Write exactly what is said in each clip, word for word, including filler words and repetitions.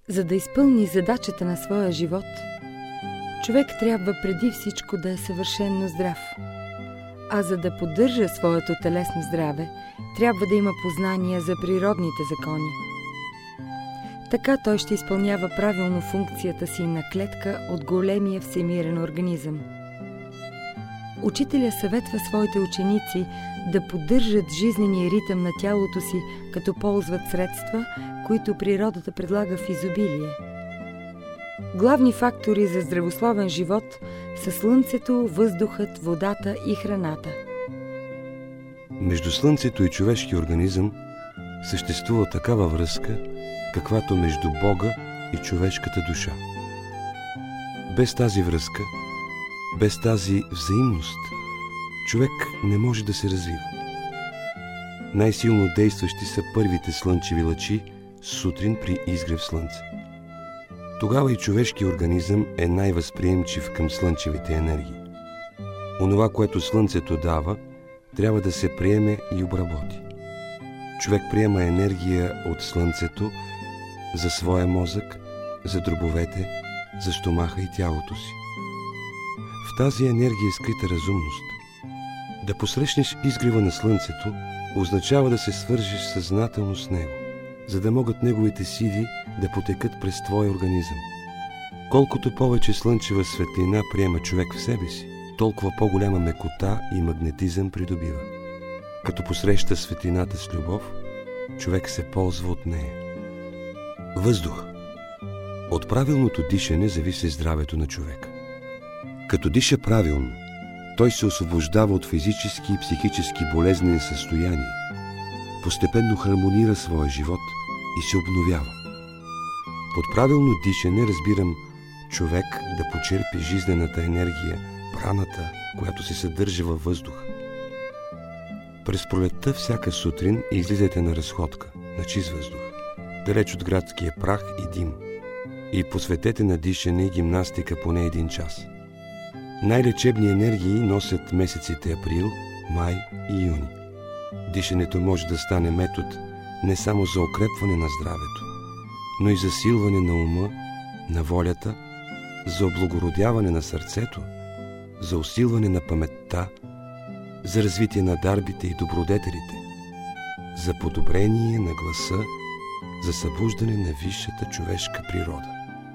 За да изпълни задачата на своя живот, човек трябва преди всичко да е съвършено здрав. А за да поддържа своето телесно здраве, трябва да има познания за природните закони. Така той ще изпълнява правилно функцията си на клетка от големия всемирен организъм. Учителя съветва своите ученици да поддържат жизнения ритъм на тялото си, като ползват средства, които природата предлага в изобилие. Главни фактори за здравословен живот са слънцето, въздухът, водата и храната. Между слънцето и човешкия организъм съществува такава връзка, каквато между Бога и човешката душа. Без тази връзка, без тази взаимност, човек не може да се развива. Най-силно действащи са първите слънчеви лъчи сутрин при изгрев слънце. Тогава и човешкият организъм е най-възприемчив към слънчевите енергии. Онова, което слънцето дава, трябва да се приеме и обработи. Човек приема енергия от слънцето за своя мозък, за дробовете, за стомаха и тялото си. В тази енергия е скрита разумност. Да посрещнеш изгрева на слънцето означава да се свържеш съзнателно с него, за да могат неговите сили да потекат през твоя организъм. Колкото повече слънчева светлина приема човек в себе си, толкова по-голяма мекота и магнетизъм придобива. Като посреща светлината с любов, човек се ползва от нея. Въздух. От правилното дишане зависи здравето на човека. Като диша правилно, той се освобождава от физически и психически болезнени състояния, постепенно хармонира своя живот и се обновява. Под правилно дишане разбирам човек да почерпи жизнената енергия, праната, която се съдържа във въздуха. През пролетта всяка сутрин излизайте на разходка, на чист въздух, далеч от градския прах и дим, и посветете на дишане и гимнастика поне един час. Най-лечебни енергии носят месеците април, май и юни. Дишането може да стане метод не само за укрепване на здравето, но и засилване на ума, на волята, за облагородяване на сърцето, за усилване на паметта, за развитие на дарбите и добродетелите, за подобрение на гласа, за събуждане на висшата човешка природа.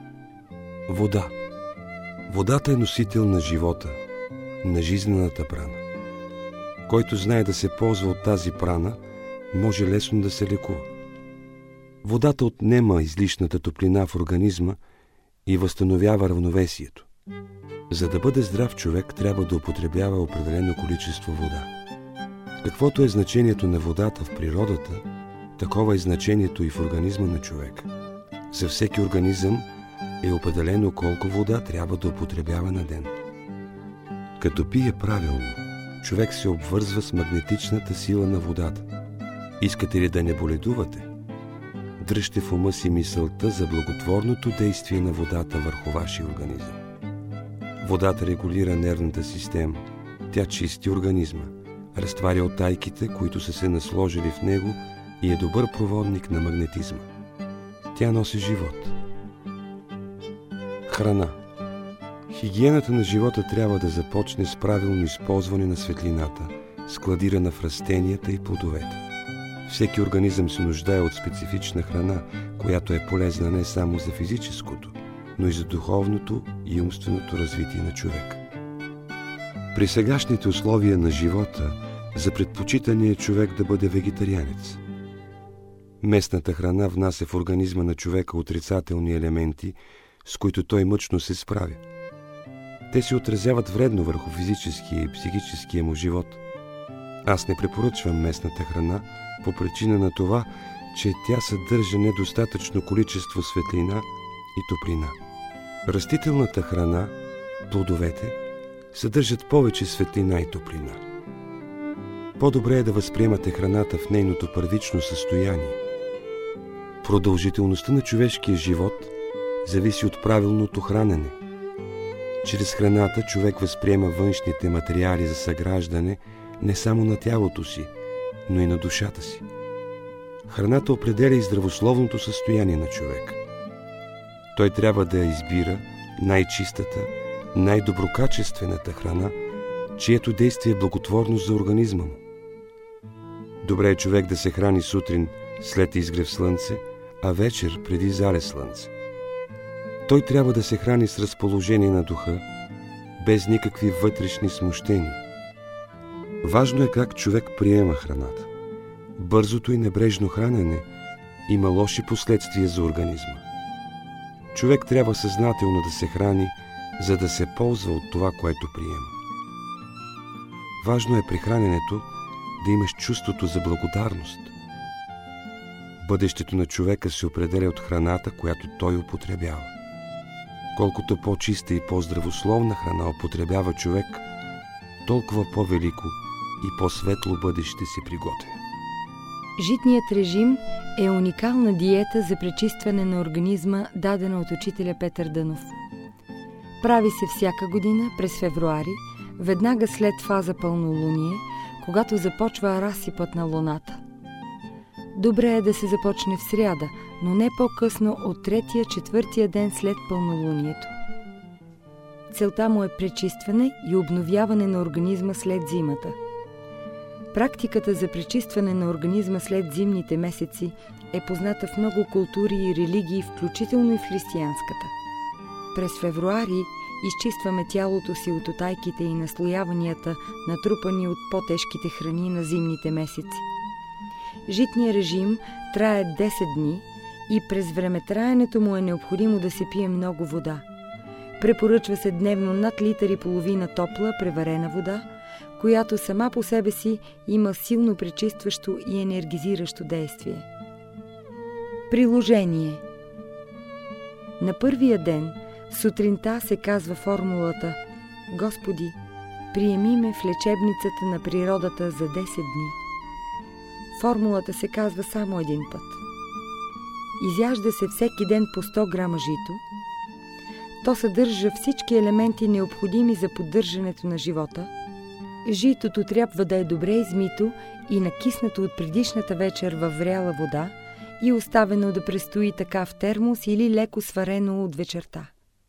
Вода. Водата е носител на живота, на жизнената прана. Който знае да се ползва от тази прана, може лесно да се лекува. Водата отнема излишната топлина в организма и възстановява равновесието. За да бъде здрав човек, трябва да употребява определено количество вода. Каквото е значението на водата в природата, такова е значението и в организма на човека. За всеки организъм е определено колко вода трябва да употребява на ден. Като пие правилно, човек се обвързва с магнетичната сила на водата. Искате ли да не боледувате? Дръжте в ума си мисълта за благотворното действие на водата върху вашия организъм. Водата регулира нервната система. Тя чисти организма, разтваря оттайките, които са се насложили в него, и е добър проводник на магнетизма. Тя носи живот. Храна. Хигиената на живота трябва да започне с правилно използване на светлината, складирана в растенията и плодовете. Всеки организъм се нуждае от специфична храна, която е полезна не само за физическото, но и за духовното и умственото развитие на човека. При сегашните условия на живота за предпочитане е човек да бъде вегетарианец. Местната храна внася в организма на човека отрицателни елементи, с които той мъчно се справя. Те се отразяват вредно върху физическия и психическия му живот. Аз не препоръчвам местната храна по причина на това, че тя съдържа недостатъчно количество светлина и топлина. Растителната храна, плодовете, съдържат повече светлина и топлина. По-добре е да възприемате храната в нейното първично състояние. Продължителността на човешкия живот зависи от правилното хранене. Чрез храната човек възприема външните материали за съграждане не само на тялото си, но и на душата си. Храната определя и здравословното състояние на човека. Той трябва да избира най-чистата, най-доброкачествената храна, чието действие е благотворно за организма му. Добре е човек да се храни сутрин след изгрев слънце, а вечер преди залез слънце. Той трябва да се храни с разположение на духа, без никакви вътрешни смущения. Важно е как човек приема храната. Бързото и небрежно хранене има лоши последствия за организма. Човек трябва съзнателно да се храни, за да се ползва от това, което приема. Важно е при храненето да имаш чувството за благодарност. Бъдещето на човека се определя от храната, която той употребява. Колкото по-чиста и по-здравословна храна употребява човек, толкова по-велико и по-светло бъдеще се приготвя. Житният режим е уникална диета за пречистване на организма, дадена от учителя Петър Дънов. Прави се всяка година през февруари, веднага след фаза пълнолуние, когато започва разсипът на луната. Добре е да се започне в сряда, но не по-късно от третия-четвъртия ден след пълнолунието. Целта му е пречистване и обновяване на организма след зимата. Практиката за пречистване на организма след зимните месеци е позната в много култури и религии, включително и в християнската. През февруари изчистваме тялото си от утайките и наслояванията, натрупани от по-тежките храни на зимните месеци. Житният режим трае десет дни и през времетраенето му е необходимо да се пие много вода. Препоръчва се дневно над литър и половина топла, преварена вода, която сама по себе си има силно пречистващо и енергизиращо действие. Приложение. На първия ден сутринта се казва формулата «Господи, приеми ме в лечебницата на природата за десет дни». Формулата се казва само един път. Изяжда се всеки ден по сто грама жито. То съдържа всички елементи, необходими за поддържането на живота. Житото трябва да е добре измито и накиснато от предишната вечер във вряла вода и оставено да престои така в термос или леко сварено от вечерта.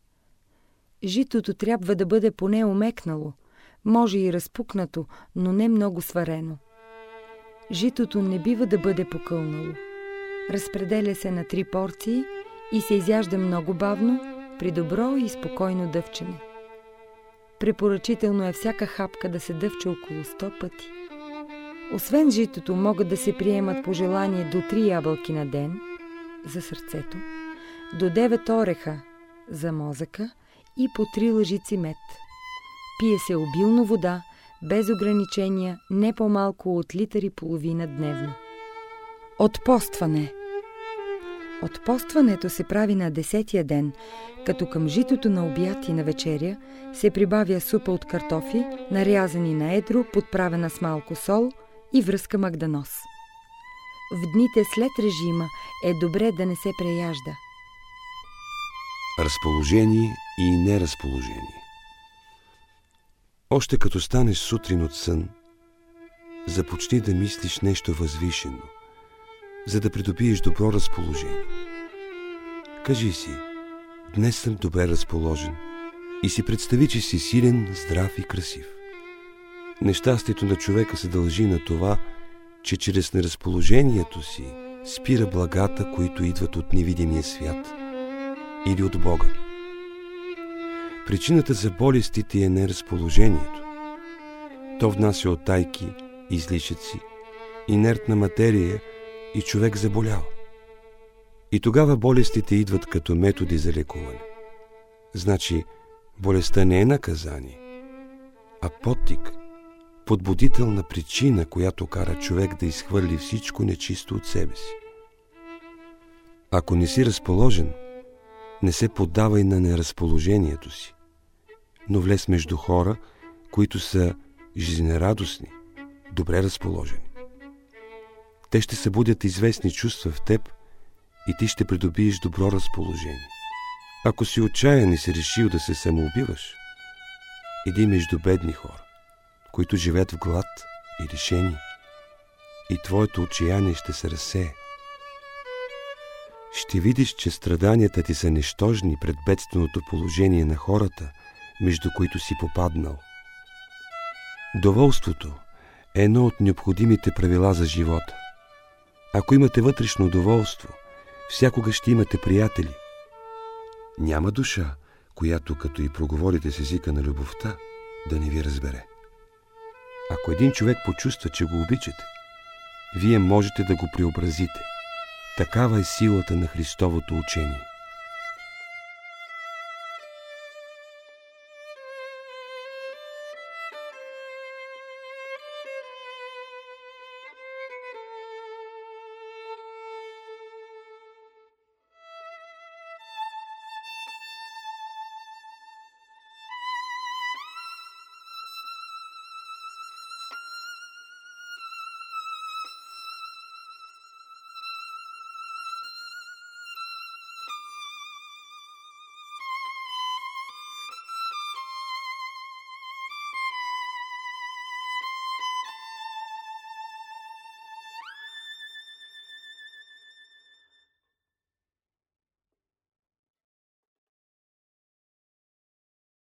Житото трябва да бъде поне омекнало, може и разпукнато, но не много сварено. Житото не бива да бъде покълнало. Разпределя се на три порции и се изяжда много бавно, при добро и спокойно дъвчене. Препоръчително е всяка хапка да се дъвче около сто пъти. Освен житото могат да се приемат по желание до три ябълки на ден за сърцето, до девет ореха за мозъка и по три лъжици мед. Пие се обилно вода, без ограничения, не по-малко от литър и половина дневно. Отпостване. Отпостването се прави на десетия ден, като към житото на обяд и на вечеря се прибавя супа от картофи, нарязани на едро, подправена с малко сол и връзка магданоз. В дните след режима е добре да не се преяжда. Разположение и неразположение. Още като станеш сутрин от сън, започни да мислиш нещо възвишено, за да придобиеш добро разположение. Кажи си: днес съм добре разположен, и си представи, че си силен, здрав и красив. Нещастието на човека се дължи на това, че чрез неразположението си спира благата, които идват от невидимия свят или от Бога. Причината за болестите е неразположението. То внася утайки, излишъци, инертна материя и човек заболява. И тогава болестите идват като методи за лекуване. Значи, болестта не е наказание, а подтик, подбудителна причина, която кара човек да изхвърли всичко нечисто от себе си. Ако не си разположен, не се поддавай на неразположението си, но влез между хора, които са жизнерадостни, добре разположени. Те ще събудят известни чувства в теб и ти ще придобиеш добро разположение. Ако си отчаян и си решил да се самоубиваш, иди между бедни хора, които живеят в глад и лишение, и твоето отчаяние ще се разсее. ще видиш, че страданията ти са нищожни пред бедственото положение на хората, между които си попаднал. Доволството е едно от необходимите правила за живота. Ако имате вътрешно доволство, всякога ще имате приятели. Няма душа, която като и проговорите с езика на любовта, да не ви разбере. Ако един човек почувства, че го обичате, вие можете да го преобразите. Такава е силата на Христовото учение.